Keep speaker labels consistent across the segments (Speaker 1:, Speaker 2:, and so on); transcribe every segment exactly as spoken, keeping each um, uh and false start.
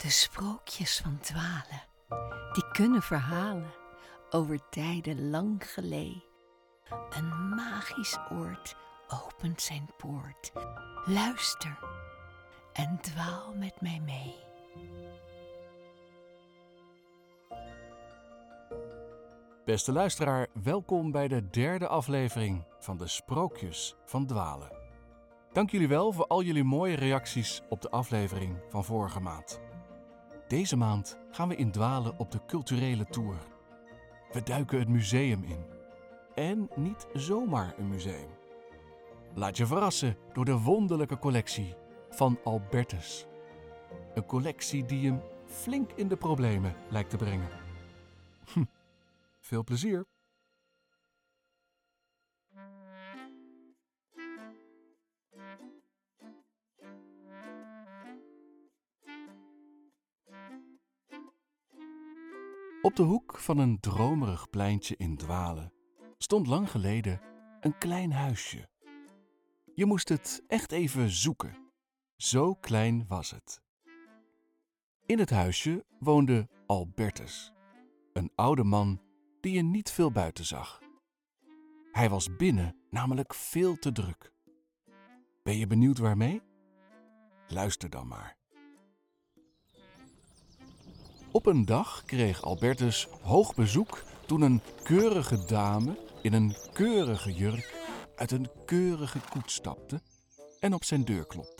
Speaker 1: De sprookjes van Dwalen, die kunnen verhalen over tijden lang geleden. Een magisch oord opent zijn poort. Luister en dwaal met mij mee.
Speaker 2: Beste luisteraar, welkom bij de derde aflevering van de Sprookjes van Dwalen. Dank jullie wel voor al jullie mooie reacties op de aflevering van vorige maand. Deze maand gaan we in Dwalen op de culturele tour. We duiken het museum in. En niet zomaar een museum. Laat je verrassen door de wonderlijke collectie van Albertus. Een collectie die hem flink in de problemen lijkt te brengen. Hm. Veel plezier! Op de hoek van een dromerig pleintje in Dwalen stond lang geleden een klein huisje. Je moest het echt even zoeken. Zo klein was het. In het huisje woonde Albertus, een oude man die je niet veel buiten zag. Hij was binnen namelijk veel te druk. Ben je benieuwd waarmee? Luister dan maar. Op een dag kreeg Albertus hoog bezoek toen een keurige dame in een keurige jurk uit een keurige koets stapte en op zijn deur klopte.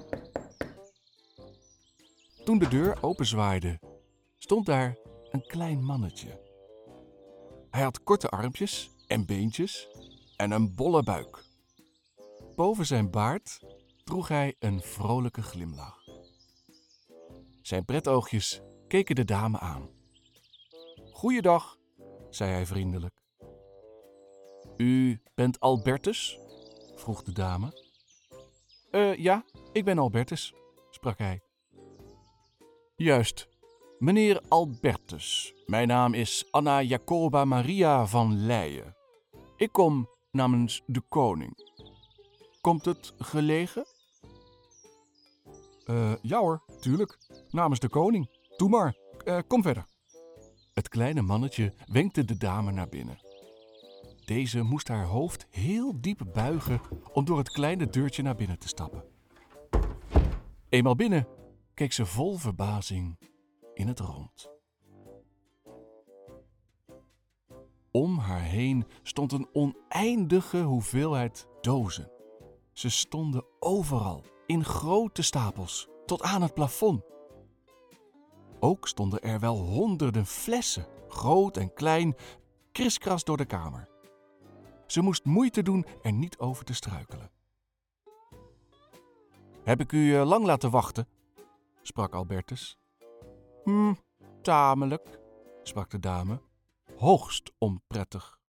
Speaker 2: Toen de deur openzwaaide, stond daar een klein mannetje. Hij had korte armpjes en beentjes en een bolle buik. Boven zijn baard droeg hij een vrolijke glimlach. Zijn pretoogjes keken de dame aan. "Goeiedag," zei hij vriendelijk. "U bent Albertus?" vroeg de dame. Uh, ja, ik ben Albertus," sprak hij. "Juist, meneer Albertus. Mijn naam is Anna Jacoba Maria van Leijen. Ik kom namens de koning. Komt het gelegen?" Uh, ja hoor, tuurlijk. Namens de koning. Doe maar, uh, kom verder. Het kleine mannetje wenkte de dame naar binnen. Deze moest haar hoofd heel diep buigen om door het kleine deurtje naar binnen te stappen. Eenmaal binnen keek ze vol verbazing in het rond. Om haar heen stond een oneindige hoeveelheid dozen. Ze stonden overal, in grote stapels, tot aan het plafond. Ook stonden er wel honderden flessen, groot en klein, kriskras door de kamer. Ze moest moeite doen er niet over te struikelen. "Heb ik u lang laten wachten?" sprak Albertus. Hm, tamelijk," sprak de dame, hoogst onprettig.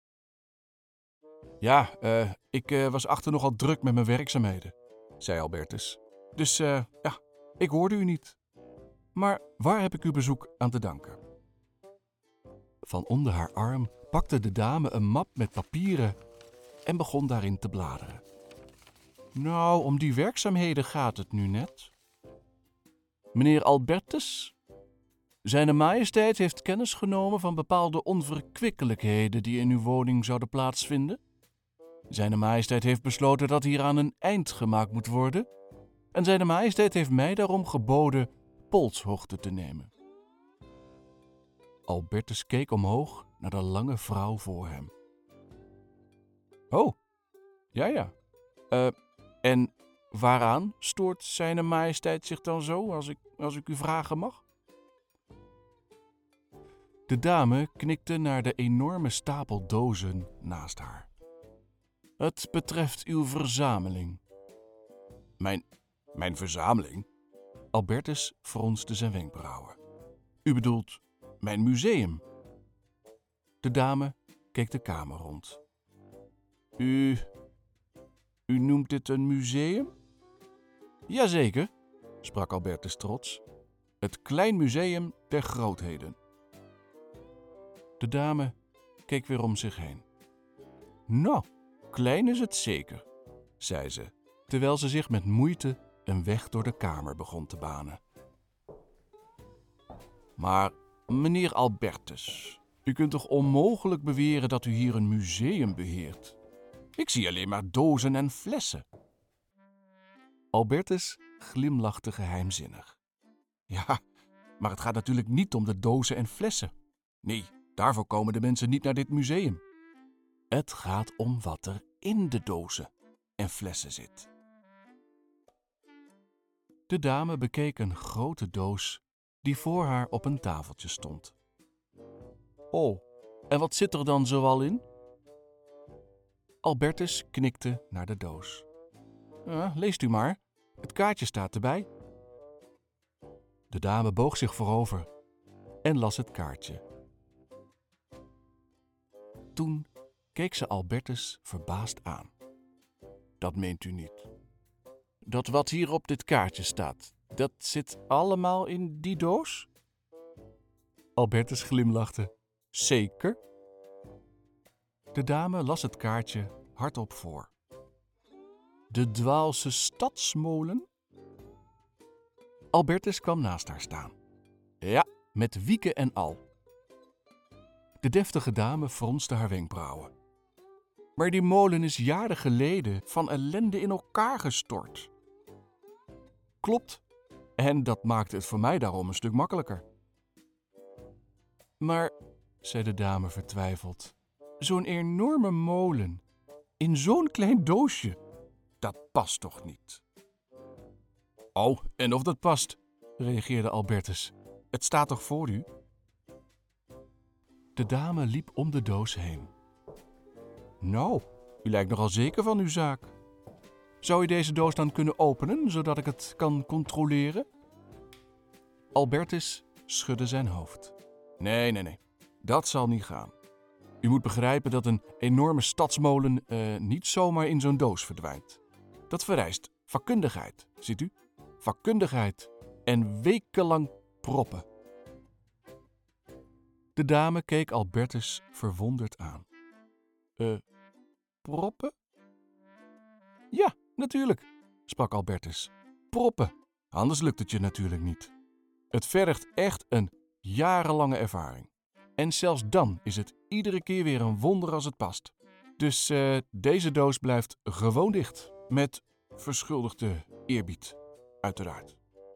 Speaker 2: "Ja, uh, ik uh, was achter nogal druk met mijn werkzaamheden," zei Albertus. "Dus uh, ja, ik hoorde u niet. Maar waar heb ik uw bezoek aan te danken?" Van onder haar arm pakte de dame een map met papieren en begon daarin te bladeren. "Nou, om die werkzaamheden gaat het nu net. Meneer Albertus, Zijne Majesteit heeft kennis genomen van bepaalde onverkwikkelijkheden die in uw woning zouden plaatsvinden. Zijne Majesteit heeft besloten dat hieraan een eind gemaakt moet worden en Zijne Majesteit heeft mij daarom geboden polshoogte te nemen." Albertus keek omhoog naar de lange vrouw voor hem. "Oh, ja ja. Uh, en waaraan stoort Zijne Majesteit zich dan zo, als ik, als ik u vragen mag?" De dame knikte naar de enorme stapel dozen naast haar. "Het betreft uw verzameling." Mijn, mijn verzameling? Albertus fronste zijn wenkbrauwen. "U bedoelt mijn museum?" De dame keek de kamer rond. U... U noemt dit een museum?" "Jazeker," sprak Albertus trots. "Het Klein Museum der Grootheden." De dame keek weer om zich heen. "Nou, klein is het zeker," zei ze, terwijl ze zich met moeite een weg door de kamer begon te banen. Maar, meneer Albertus, u kunt toch onmogelijk beweren dat u hier een museum beheert? Ik zie alleen maar dozen en flessen. Albertus glimlachte geheimzinnig. Ja, maar het gaat natuurlijk niet om de dozen en flessen. Nee, daarvoor komen de mensen niet naar dit museum. Het gaat om wat er in de dozen en flessen zit. De dame bekeek een grote doos die voor haar op een tafeltje stond. Oh, en wat zit er dan zoal in? Albertus knikte naar de doos. Ja, leest u maar, het kaartje staat erbij. De dame boog zich voorover en las het kaartje. Toen keek ze Albertus verbaasd aan. Dat meent u niet. Dat wat hier op dit kaartje staat, dat zit allemaal in die doos? Albertus glimlachte. Zeker. De dame las het kaartje hardop voor. De Dwaalse stadsmolen? Albertus kwam naast haar staan. Ja, met wieken en al. De deftige dame fronste haar wenkbrauwen. Maar die molen is jaren geleden van ellende in elkaar gestort. Klopt, en dat maakte het voor mij daarom een stuk makkelijker. Maar, zei de dame vertwijfeld, zo'n enorme molen in zo'n klein doosje, dat past toch niet? Oh, en of dat past, reageerde Albertus. Het staat toch voor u? De dame liep om de doos heen. Nou, u lijkt nogal zeker van uw zaak. Zou u deze doos dan kunnen openen, zodat ik het kan controleren? Albertus schudde zijn hoofd. Nee, nee, nee. Dat zal niet gaan. U moet begrijpen dat een enorme stadsmolen uh, niet zomaar in zo'n doos verdwijnt. Dat vereist vakkundigheid, ziet u? Vakkundigheid en wekenlang proppen. De dame keek Albertus verwonderd aan. Eh, uh, proppen? Ja, natuurlijk, sprak Albertus. Proppen, anders lukt het je natuurlijk niet. Het vergt echt een jarenlange ervaring. En zelfs dan is het iedere keer weer een wonder als het past. Dus uh, deze doos blijft gewoon dicht. Met verschuldigde eerbied, uiteraard.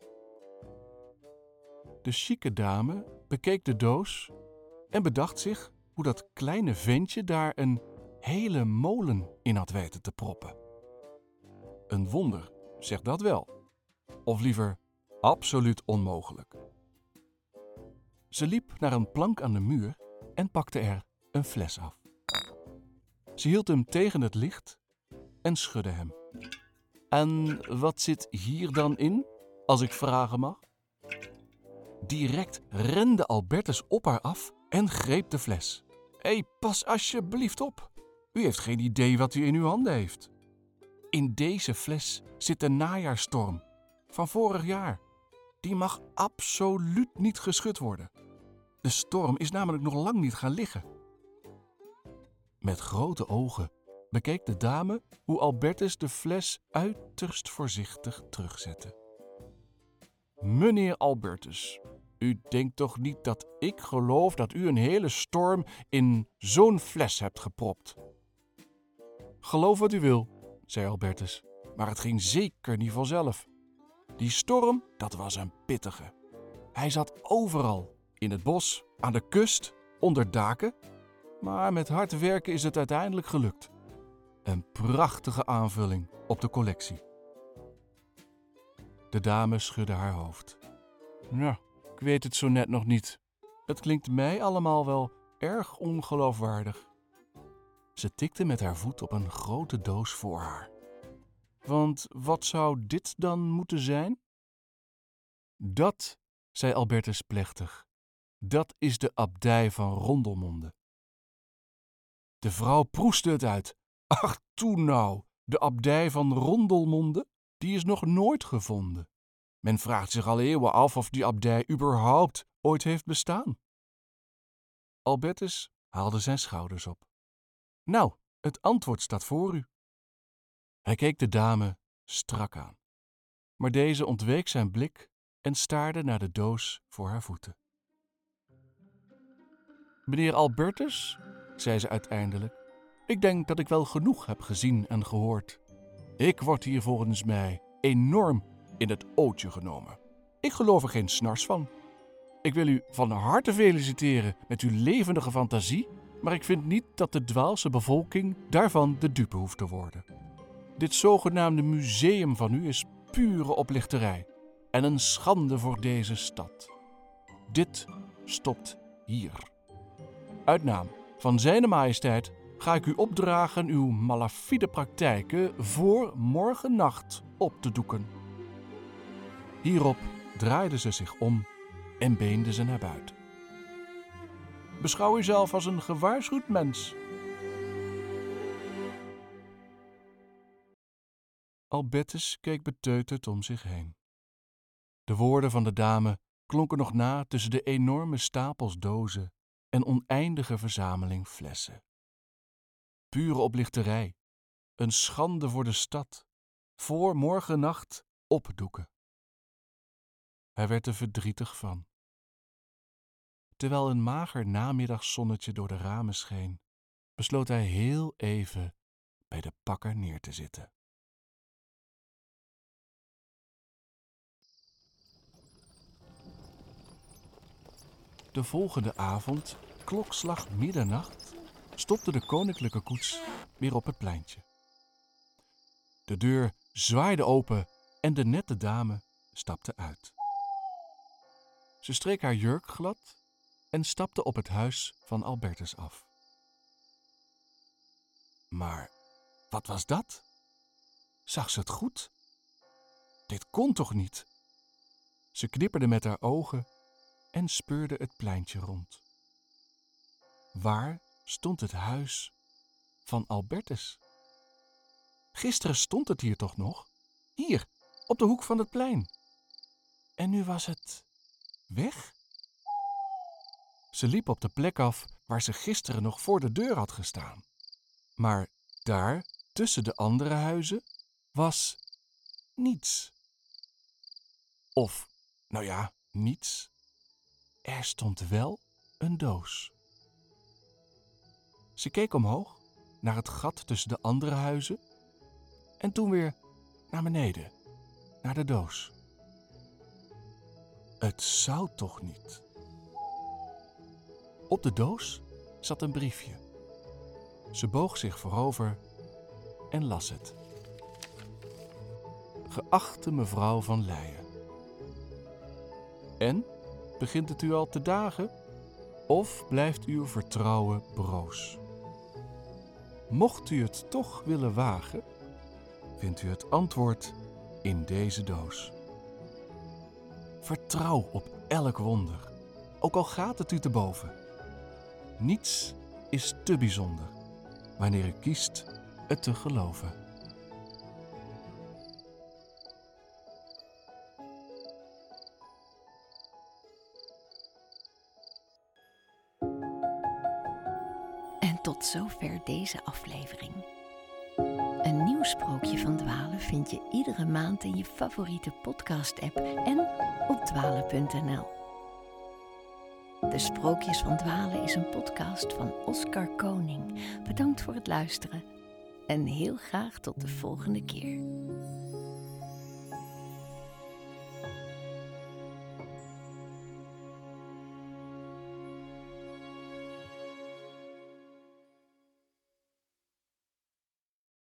Speaker 2: De chique dame bekeek de doos en bedacht zich hoe dat kleine ventje daar een hele molen in had weten te proppen. Een wonder, zeg dat wel. Of liever, absoluut onmogelijk. Ze liep naar een plank aan de muur en pakte er een fles af. Ze hield hem tegen het licht en schudde hem. En wat zit hier dan in, als ik vragen mag? Direct rende Albertus op haar af en greep de fles. Hé, hey, pas alsjeblieft op. U heeft geen idee wat u in uw handen heeft. In deze fles zit de najaarsstorm van vorig jaar. Die mag absoluut niet geschud worden. De storm is namelijk nog lang niet gaan liggen. Met grote ogen bekeek de dame hoe Albertus de fles uiterst voorzichtig terugzette. Meneer Albertus, u denkt toch niet dat ik geloof dat u een hele storm in zo'n fles hebt gepropt? Geloof wat u wil, zei Albertus, maar het ging zeker niet vanzelf. Die storm, dat was een pittige. Hij zat overal, in het bos, aan de kust, onder daken. Maar met hard werken is het uiteindelijk gelukt. Een prachtige aanvulling op de collectie. De dame schudde haar hoofd. Nou, ik weet het zo net nog niet. Het klinkt mij allemaal wel erg ongeloofwaardig. Ze tikte met haar voet op een grote doos voor haar. Want wat zou dit dan moeten zijn? Dat, zei Albertus plechtig, dat is de abdij van Rondelmonde. De vrouw proestte het uit. Ach, toe nou, de abdij van Rondelmonde, die is nog nooit gevonden. Men vraagt zich al eeuwen af of die abdij überhaupt ooit heeft bestaan. Albertus haalde zijn schouders op. Nou, het antwoord staat voor u. Hij keek de dame strak aan. Maar deze ontweek zijn blik en staarde naar de doos voor haar voeten. Meneer Albertus, zei ze uiteindelijk, ik denk dat ik wel genoeg heb gezien en gehoord. Ik word hier volgens mij enorm in het ootje genomen. Ik geloof er geen snars van. Ik wil u van harte feliciteren met uw levendige fantasie, maar ik vind niet dat de Dwaalse bevolking daarvan de dupe hoeft te worden. Dit zogenaamde museum van u is pure oplichterij en een schande voor deze stad. Dit stopt hier. Uit naam van Zijne Majesteit ga ik u opdragen uw malafide praktijken voor morgennacht op te doeken. Hierop draaide ze zich om en beende ze naar buiten. Beschouw uzelf als een gewaarschuwd mens. Albertus keek beteuterd om zich heen. De woorden van de dame klonken nog na tussen de enorme stapels dozen en oneindige verzameling flessen. Pure oplichterij, een schande voor de stad, voor morgennacht opdoeken. Hij werd er verdrietig van. Terwijl een mager namiddagzonnetje door de ramen scheen, besloot hij heel even bij de pakker neer te zitten. De volgende avond, klokslag middernacht, stopte de koninklijke koets weer op het pleintje. De deur zwaaide open en de nette dame stapte uit. Ze streek haar jurk glad en stapte op het huis van Albertus af. Maar wat was dat? Zag ze het goed? Dit kon toch niet? Ze knipperde met haar ogen en speurde het pleintje rond. Waar stond het huis van Albertus? Gisteren stond het hier toch nog? Hier, op de hoek van het plein. En nu was het weg? Ze liep op de plek af waar ze gisteren nog voor de deur had gestaan. Maar daar, tussen de andere huizen, was niets. Of, nou ja, niets. Er stond wel een doos. Ze keek omhoog, naar het gat tussen de andere huizen, en toen weer naar beneden, naar de doos. Het zou toch niet? Op de doos zat een briefje. Ze boog zich voorover en las het. Geachte mevrouw van Leyen. En, begint het u al te dagen? Of blijft uw vertrouwen broos? Mocht u het toch willen wagen, vindt u het antwoord in deze doos. Vertrouw op elk wonder, ook al gaat het u te boven. Niets is te bijzonder, wanneer u kiest het te geloven.
Speaker 1: En tot zover deze aflevering. Een nieuw sprookje van Dwalen vind je iedere maand in je favoriete podcast-app en op dwalen punt n l. De Sprookjes van Dwalen is een podcast van Oscar Koning. Bedankt voor het luisteren en heel graag tot de volgende keer.